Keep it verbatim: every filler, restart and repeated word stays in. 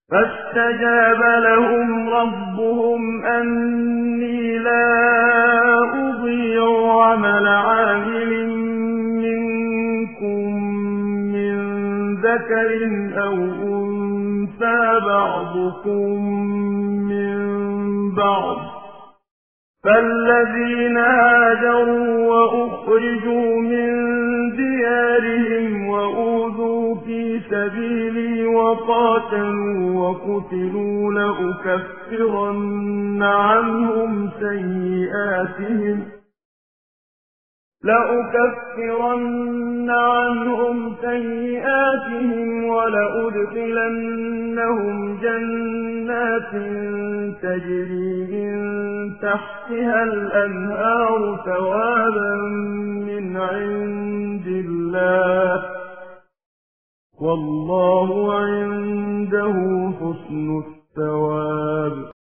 فاستجاب لهم ربهم أني لا أضيع عمل عامل منكم من ذكر أو أنثى بعضكم من بعض، فالذين هاجروا وأخرجوا من ديارهم وأوذوا في سبيلي وقاتلوا وقتلوا لأكفرن عنهم سيئاتهم لأكفرن عنهم سيئاتهم ولأدخلنهم جنات تجري من تحتها الأنهار ثوابا من عند الله والله عنده حسن الثواب.